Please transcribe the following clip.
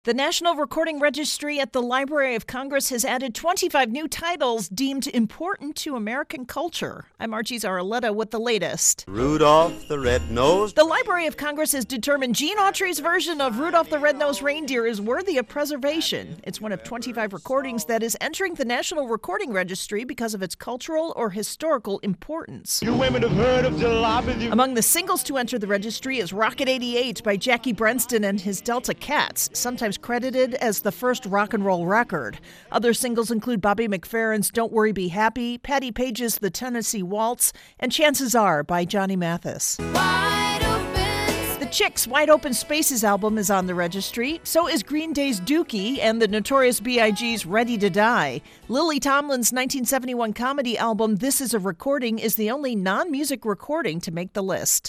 The National Recording Registry at the Library of Congress has added 25 new titles deemed important to American culture. I'm Archie Zaraletta with the latest. Rudolph the Red-Nosed. The Library of Congress has determined Gene Autry's version of Rudolph the Red-Nosed Reindeer is worthy of preservation. It's one of 25 recordings that is entering the National Recording Registry because of its cultural or historical importance. You women have heard of jalopy. Among the singles to enter the registry is Rocket 88 by Jackie Brenston and his Delta Cats, sometimes credited as the first rock and roll record. Other singles include Bobby McFerrin's Don't Worry Be Happy, Patti Page's The Tennessee Waltz, and Chances Are by Johnny Mathis. The Chicks' Wide Open Spaces album is on the registry. So is Green Day's Dookie and the Notorious B.I.G.'s Ready to Die. Lily Tomlin's 1971 comedy album This Is a Recording is the only non-music recording to make the list.